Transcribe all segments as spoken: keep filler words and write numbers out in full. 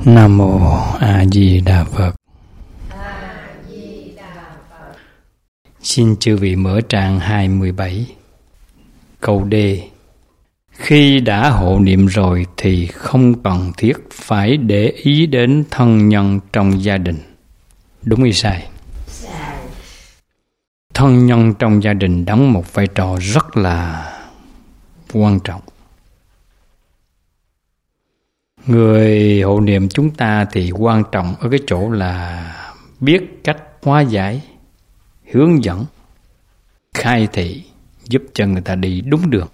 Nam Mô A Di Đà Phật. Xin chư vị mở trang hai mươi bảy. Câu D. Khi đã hộ niệm rồi thì không cần thiết phải để ý đến thân nhân trong gia đình. Đúng hay sai? Sai. Thân nhân trong gia đình đóng một vai trò rất là quan trọng. Người hộ niệm chúng ta thì quan trọng ở cái chỗ là biết cách hóa giải, hướng dẫn, khai thị, giúp cho người ta đi đúng đường.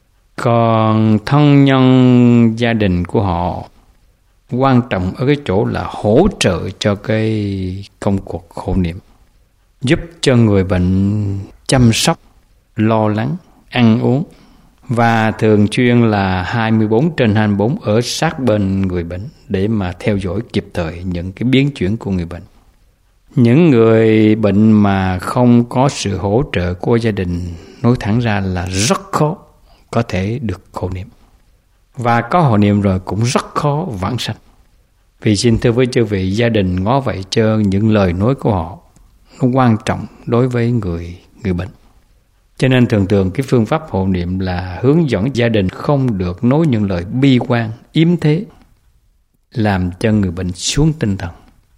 Còn thân nhân gia đình của họ quan trọng ở cái chỗ là hỗ trợ cho cái công cuộc hộ niệm, giúp cho người bệnh chăm sóc, lo lắng, ăn uống, và thường xuyên là hai mươi bốn trên hai mươi bốn ở sát bên người bệnh để mà theo dõi kịp thời những cái biến chuyển của người bệnh. Những người bệnh mà không có sự hỗ trợ của gia đình, nói thẳng ra là rất khó có thể được hộ niệm. Và có hộ niệm rồi cũng rất khó vãng sanh. Vì xin thưa với chư vị, gia đình ngó vậy cho những lời nói của họ nó quan trọng đối với người người bệnh. Cho nên thường thường cái phương pháp hộ niệm là hướng dẫn gia đình không được nói những lời bi quan, yếm thế, làm cho người bệnh xuống tinh thần.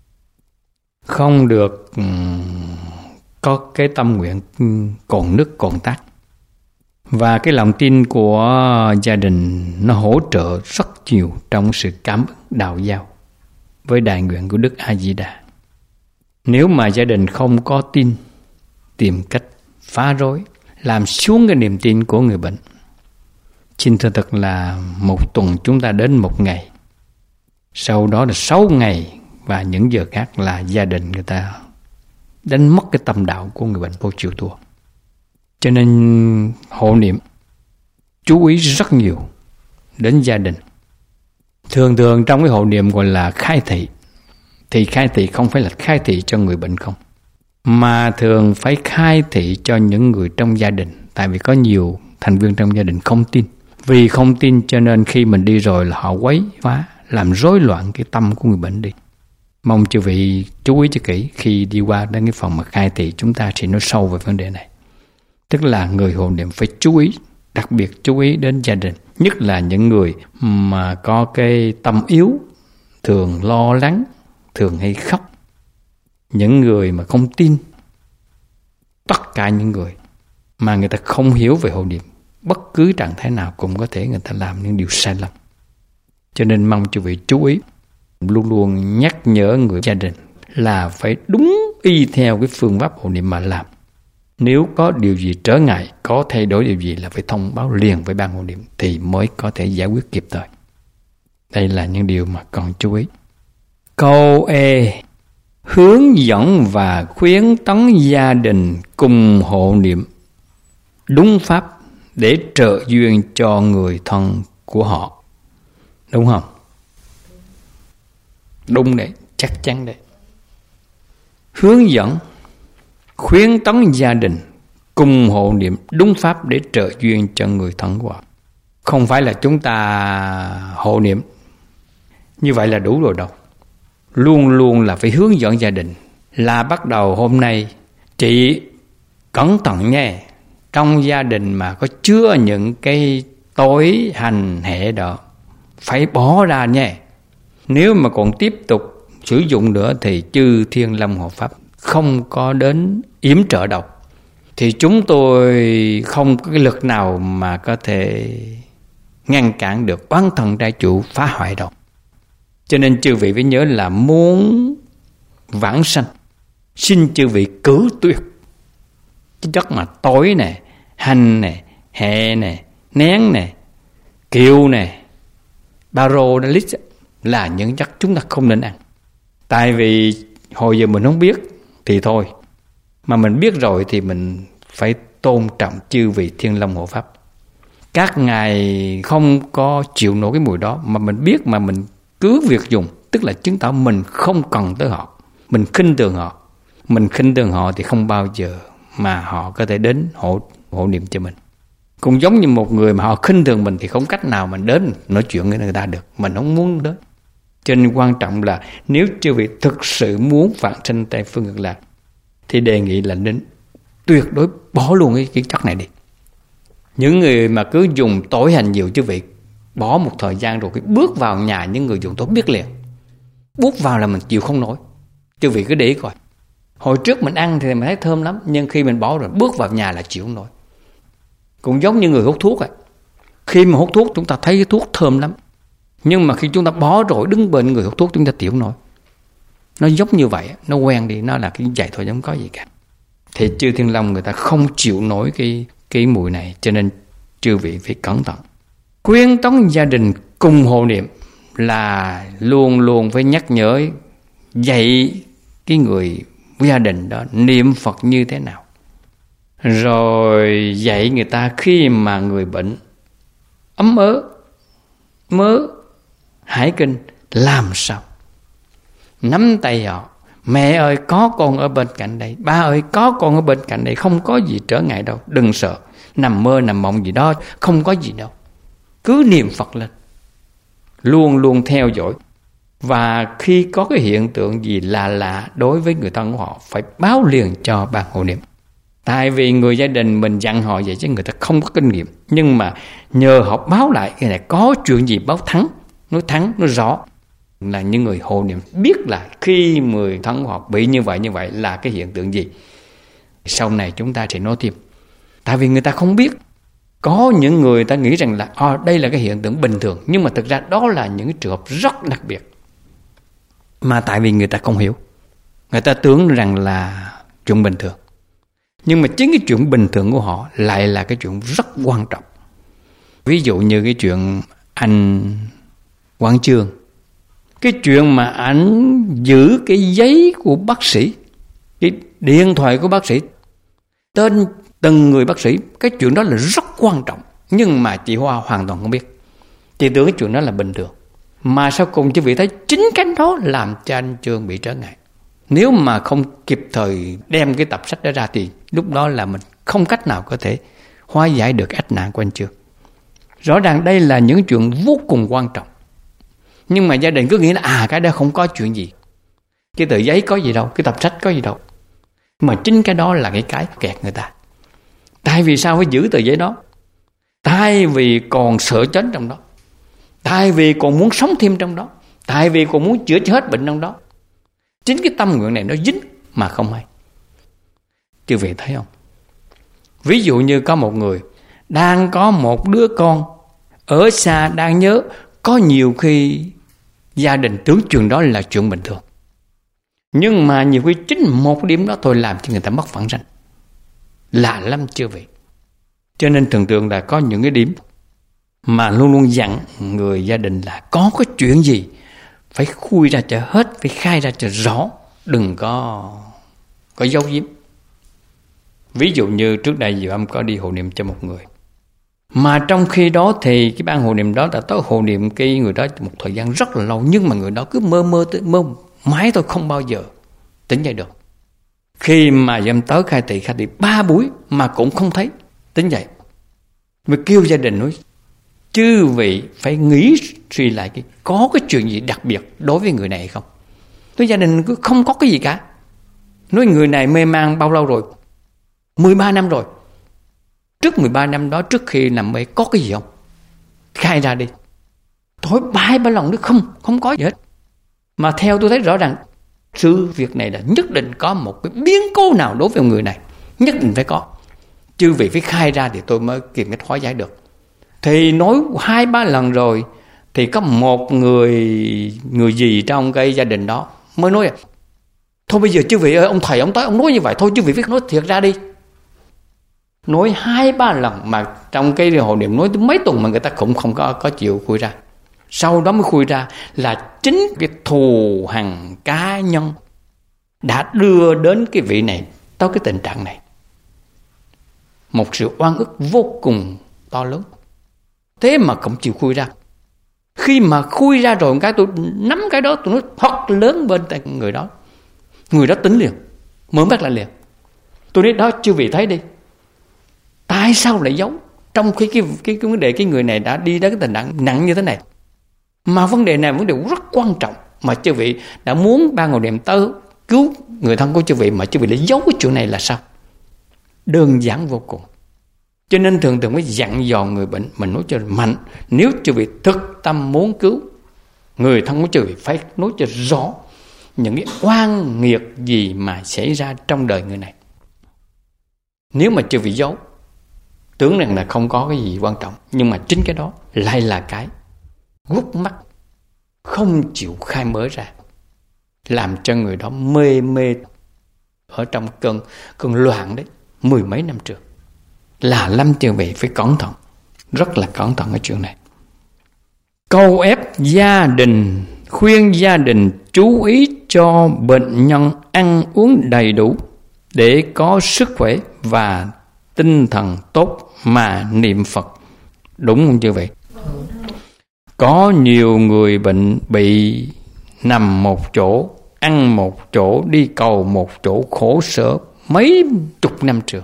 Không được um, có cái tâm nguyện còn nức còn tát. Và cái lòng tin của gia đình nó hỗ trợ rất nhiều trong sự cảm ứng đạo giao với đại nguyện của Đức A Di Đà. Nếu mà gia đình không có tin, tìm cách phá rối, làm xuống cái niềm tin của người bệnh. Xin thưa thật là một tuần chúng ta đến một ngày, sau đó là sáu ngày, và những giờ khác là gia đình người ta đánh mất cái tâm đạo của người bệnh vô chịu thua. Cho nên hộ niệm chú ý rất nhiều đến gia đình. Thường thường trong cái hộ niệm gọi là khai thị, thì khai thị không phải là khai thị cho người bệnh không, mà thường phải khai thị cho những người trong gia đình. Tại vì có nhiều thành viên trong gia đình không tin. Vì không tin cho nên khi mình đi rồi là họ quấy phá, làm rối loạn cái tâm của người bệnh đi. Mong chư vị chú ý cho kỹ. Khi đi qua đến cái phòng mà khai thị, chúng ta sẽ nói sâu về vấn đề này. Tức là người hộ niệm phải chú ý, đặc biệt chú ý đến gia đình. Nhất là những người mà có cái tâm yếu, thường lo lắng, thường hay khóc. Những người mà không tin, tất cả những người mà người ta không hiểu về hộ niệm, bất cứ trạng thái nào cũng có thể người ta làm những điều sai lầm. Cho nên mong quý vị chú ý, luôn luôn nhắc nhở người gia đình là phải đúng y theo cái phương pháp hộ niệm mà làm. Nếu có điều gì trở ngại, có thay đổi điều gì là phải thông báo liền với ban hộ niệm thì mới có thể giải quyết kịp thời. Đây là những điều mà cần chú ý. Câu E. Hướng dẫn và khuyến tấn gia đình cùng hộ niệm đúng pháp để trợ duyên cho người thân của họ. Đúng không? Đúng đấy, chắc chắn đấy. Hướng dẫn, khuyến tấn gia đình cùng hộ niệm đúng pháp để trợ duyên cho người thân của họ. Không phải là chúng ta hộ niệm như vậy là đủ rồi đâu. Luôn luôn là phải hướng dẫn gia đình là bắt đầu hôm nay chị cẩn thận nha, trong gia đình mà có chứa những cái tối hành hệ đó phải bỏ ra nha. Nếu mà còn tiếp tục sử dụng nữa thì chư Thiên Long Hộ Pháp không có đến yểm trợ đâu. Thì chúng tôi không có cái lực nào mà có thể ngăn cản được oán thần trai chủ phá hoại đâu. Cho nên chư vị phải nhớ là muốn vãng sanh, xin chư vị cử tuyệt cái chất mà tối nè, hành nè, hệ nè, nén nè, kiều nè, baro, lít là những chất chúng ta không nên ăn. Tại vì hồi giờ mình không biết thì thôi, mà mình biết rồi thì mình phải tôn trọng chư vị Thiên Long Hộ Pháp. Các ngài không có chịu nổi cái mùi đó, mà mình biết mà mình cứ việc dùng, tức là chứng tỏ mình không cần tới họ, mình khinh thường họ. Mình khinh thường họ thì không bao giờ mà họ có thể đến hộ, hộ niệm cho mình. Cũng giống như một người mà họ khinh thường mình thì không cách nào mình đến nói chuyện với người ta được. Mình không muốn đến. Cho nên quan trọng là nếu chư vị thực sự muốn vãng sanh Tây Phương Cực Lạc thì đề nghị là nên tuyệt đối bỏ luôn cái, cái chất này đi. Những người mà cứ dùng tối hành nhiều, chư vị bỏ một thời gian rồi, cái bước vào nhà những người dùng tối biết liền. Bước vào là mình chịu không nổi. Chư vị cứ để ý coi. Hồi trước mình ăn thì mình thấy thơm lắm, nhưng khi mình bỏ rồi bước vào nhà là chịu không nổi. Cũng giống như người hút thuốc ấy. Khi mà hút thuốc chúng ta thấy cái thuốc thơm lắm, nhưng mà khi chúng ta bỏ rồi đứng bên người hút thuốc chúng ta chịu không nổi. Nó giống như vậy, nó quen đi, nó là cái vậy thôi, không có gì cả. Thì chư Thiên Long người ta không chịu nổi cái, cái mùi này, cho nên chư vị phải cẩn thận. Khuyên tống gia đình cùng hộ niệm là luôn luôn phải nhắc nhở dạy cái người gia đình đó niệm Phật như thế nào. Rồi dạy người ta khi mà người bệnh ấm ớ, mớ, hải kinh làm sao. Nắm tay họ, mẹ ơi có con ở bên cạnh đây, ba ơi có con ở bên cạnh đây, không có gì trở ngại đâu, đừng sợ, nằm mơ nằm mộng gì đó, không có gì đâu. Cứ niệm Phật lên, luôn luôn theo dõi. Và khi có cái hiện tượng gì lạ lạ đối với người thân của họ, phải báo liền cho ban hộ niệm. Tại vì người gia đình mình dặn họ vậy chứ người ta không có kinh nghiệm. Nhưng mà nhờ họ báo lại cái này có chuyện gì báo thắng, nói thắng, nói rõ. Là những người hộ niệm biết là khi người thân của họ bị như vậy như vậy là cái hiện tượng gì. Sau này chúng ta sẽ nói thêm. Tại vì người ta không biết. Có những người ta nghĩ rằng là à, đây là cái hiện tượng bình thường. Nhưng mà thực ra đó là những trường hợp rất đặc biệt. Mà tại vì người ta không hiểu. Người ta tưởng rằng là chuyện bình thường. Nhưng mà chính cái chuyện bình thường của họ lại là cái chuyện rất quan trọng. Ví dụ như cái chuyện anh Quang Chương. Cái chuyện mà anh giữ cái giấy của bác sĩ, cái điện thoại của bác sĩ, tên từng người bác sĩ, cái chuyện đó là rất quan trọng. Nhưng mà chị Hoa hoàn toàn không biết. Chị tưởng cái chuyện đó là bình thường. Mà sau cùng chị vị thấy chính cái đó làm cho anh Chương bị trở ngại. Nếu mà không kịp thời đem cái tập sách đó ra thì lúc đó là mình không cách nào có thể hóa giải được ách nạn của anh Chương. Rõ ràng đây là những chuyện vô cùng quan trọng. Nhưng mà gia đình cứ nghĩ là à cái đó không có chuyện gì. Cái tờ giấy có gì đâu, cái tập sách có gì đâu. Mà chính cái đó là cái cái kẹt người ta. Tại vì sao phải giữ tờ giấy đó? Tại vì còn sợ chết trong đó. Tại vì còn muốn sống thêm trong đó. Tại vì còn muốn chữa hết bệnh trong đó. Chính cái tâm nguyện này nó dính mà không hay. Chư vị thấy không? Ví dụ như có một người đang có một đứa con ở xa đang nhớ, có nhiều khi gia đình tưởng chuyện đó là chuyện bình thường. Nhưng mà nhiều khi chính một điểm đó thôi làm cho người ta mất phận ranh. Lạ lắm chư vị. Cho nên thường thường là có những cái điểm mà luôn luôn dặn người gia đình là có cái chuyện gì phải khui ra cho hết, phải khai ra cho rõ, đừng có có giấu giếm. Ví dụ như trước đây Diệu Âm có đi hộ niệm cho một người, mà trong khi đó thì cái ban hộ niệm đó đã tới hộ niệm cái người đó một thời gian rất là lâu, nhưng mà người đó cứ mơ mơ mơ mãi thôi, không bao giờ tỉnh dậy được. Khi mà Diệu Âm tới khai thị khai thị ba buổi mà cũng không thấy tỉnh dậy. Mới kêu gia đình nói chư vị phải nghĩ suy lại cái có cái chuyện gì đặc biệt đối với người này hay không. Tôi gia đình cứ không có cái gì cả. Nói người này mê man bao lâu rồi? mười ba năm rồi. Trước mười ba năm đó, trước khi nằm mê có cái gì không? Khai ra đi. Thôi ba ba lần nữa không, không có gì hết. Mà theo tôi thấy rõ ràng sự việc này là nhất định có một cái biến cố nào đối với người này. Nhất định phải có. Chư vị phải khai ra thì tôi mới tìm cách hóa giải được. Thì nói hai ba lần rồi thì có một người người gì trong cái gia đình đó mới nói thôi bây giờ chư vị ơi, ông thầy ông tới ông nói như vậy, thôi chư vị phải nói thiệt ra đi. Nói hai ba lần mà trong cái hộ niệm nói tới mấy tuần mà người ta cũng không có, có chịu khui ra. Sau đó mới khui ra là chính cái thù hằn cá nhân đã đưa đến cái vị này tới cái tình trạng này. Một sự oan ức vô cùng to lớn. Thế mà không chịu khui ra. Khi mà khui ra rồi cái tôi nắm cái đó, tôi nói thật lớn bên tay người đó. Người đó tính liền, mở mắt lại liền. Tôi nói đó chư vị thấy đi, tại sao lại giấu? Trong khi cái, cái, cái vấn đề cái người này đã đi đến cái tình trạng nặng như thế này. Mà vấn đề này vấn đề rất quan trọng, mà chư vị đã muốn ban ngồi niệm tới cứu người thân của chư vị mà chư vị lại giấu cái chuyện này là sao? Đơn giản vô cùng. Cho nên thường thường mới dặn dò người bệnh, mình nói cho mạnh, nếu chư vị thực tâm muốn cứu người thân của chư vị phải nói cho rõ những cái oan nghiệt gì mà xảy ra trong đời người này. Nếu mà chư vị giấu, tưởng rằng là không có cái gì quan trọng, nhưng mà chính cái đó lại là cái gút mắt, không chịu khai mở ra, làm cho người đó mê mê ở trong cơn cơn loạn đấy, mười mấy năm trước. Là lâm chư vị phải cẩn thận, rất là cẩn thận ở chuyện này. Câu ép gia đình, khuyên gia đình chú ý cho bệnh nhân ăn uống đầy đủ để có sức khỏe và tinh thần tốt mà niệm Phật. Đúng không chư vị? Có nhiều người bệnh bị nằm một chỗ, ăn một chỗ, đi cầu một chỗ, khổ sở mấy chục năm trường.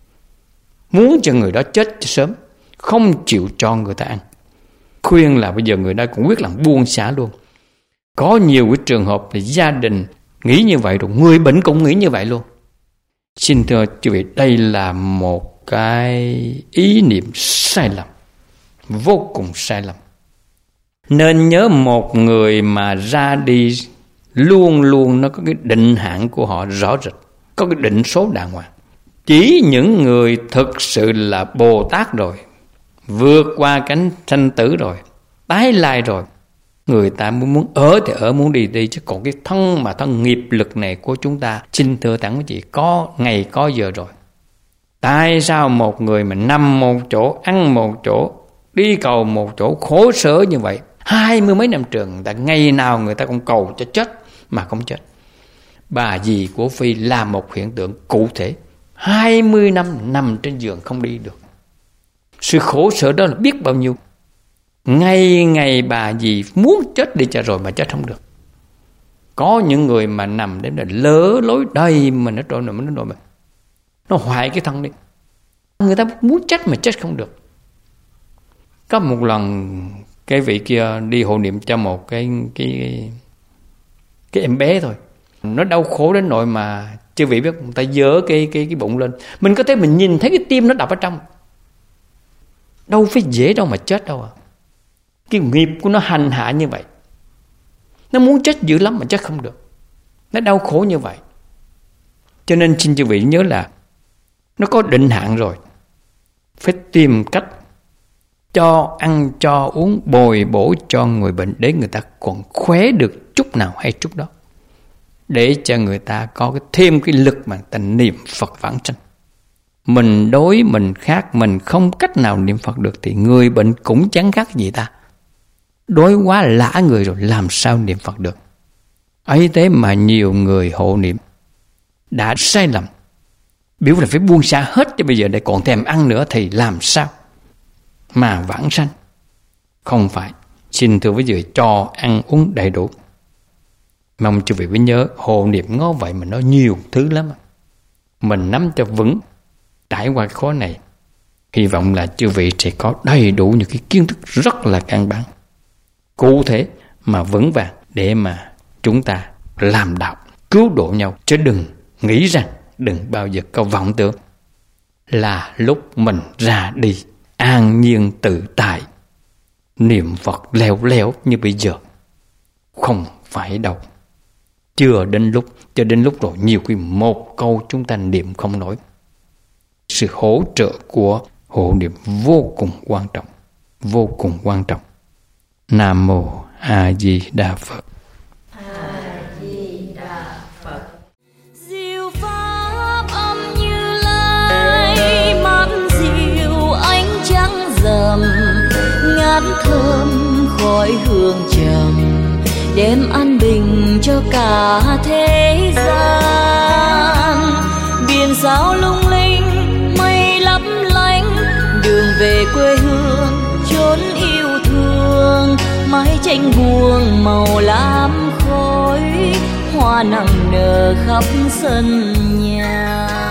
Muốn cho người đó chết sớm, không chịu cho người ta ăn. Khuyên là bây giờ người đó cũng quyết là buông xả luôn. Có nhiều cái trường hợp thì gia đình nghĩ như vậy rồi, người bệnh cũng nghĩ như vậy luôn. Xin thưa quý vị, đây là một cái ý niệm sai lầm, vô cùng sai lầm. Nên nhớ một người mà ra đi luôn luôn nó có cái định hạn của họ rõ rệt, có cái định số đàng hoàng. Chỉ những người thực sự là Bồ Tát rồi, vượt qua cánh sanh tử rồi, tái lai rồi, người ta muốn muốn ở thì ở, muốn đi đi. Chứ còn cái thân mà thân nghiệp lực này của chúng ta, xin thưa tặng quý vị, có ngày có giờ rồi. Tại sao một người mà nằm một chỗ, ăn một chỗ, đi cầu một chỗ, khổ sở như vậy, hai mươi mấy năm trường, người ta ngày nào người ta cũng cầu cho chết mà không chết. Bà dì của Phi là một hiện tượng cụ thể, hai mươi năm nằm trên giường không đi được. Sự khổ sở đó là biết bao nhiêu. Ngày ngày bà dì muốn chết đi cho rồi mà chết không được. Có những người mà nằm đến là lỡ lối đầy mà nó trôi, nó trôi mà nó hoại cái thân đi. Người ta muốn chết mà chết không được. Có một lần cái vị kia đi hộ niệm cho một cái cái cái em bé thôi, nó đau khổ đến nỗi mà chư vị biết, người ta dỡ cái cái cái bụng lên, mình có thể mình nhìn thấy cái tim nó đập ở trong. Đâu phải dễ đâu mà chết đâu à. Cái nghiệp của nó hành hạ như vậy, nó muốn chết dữ lắm mà chết không được, nó đau khổ như vậy. Cho nên xin chư vị nhớ là nó có định hạn rồi, phải tìm cách cho ăn cho uống, bồi bổ cho người bệnh để người ta còn khỏe được chút nào hay chút đó, để cho người ta có cái thêm cái lực mà ta niệm Phật vãng sanh. Mình đối mình khác, mình không cách nào niệm Phật được thì người bệnh cũng chẳng khác gì ta. Đối quá lã người rồi làm sao niệm Phật được. Ấy thế mà nhiều người hộ niệm đã sai lầm, biểu là phải buông xả hết cho bây giờ để còn thèm ăn nữa thì làm sao mà vãng sanh. Không phải. Xin thưa quý vị, cho ăn uống đầy đủ. Mong quý vị phải nhớ, hộ niệm ngó vậy mà nó nhiều thứ lắm. Mình nắm cho vững, trải qua cái khó này, hy vọng là chư vị sẽ có đầy đủ những cái kiến thức rất là căn bản, cụ thể mà vững vàng để mà chúng ta làm đạo, cứu độ nhau. Chứ đừng nghĩ rằng, đừng bao giờ có vọng tưởng là lúc mình ra đi an nhiên tự tại, niệm Phật leo leo như bây giờ. Không phải đâu. Chưa đến lúc, cho đến lúc rồi nhiều khi một câu chúng ta niệm không nổi. Sự hỗ trợ của hộ niệm vô cùng quan trọng, vô cùng quan trọng. Nam Mô A Di Đà Phật. A Di Đà Phật. Diệu pháp âm Như Lai, mát dịu ánh trăng rằm, ngát thơm khói hương trầm, đem an bình cho cả thế gian. Biển sao lung linh, mây lấp lánh, đường về quê hương chốn yêu thương. Mái tranh buông màu lam khói, hoa nặng nở khắp sân nhà.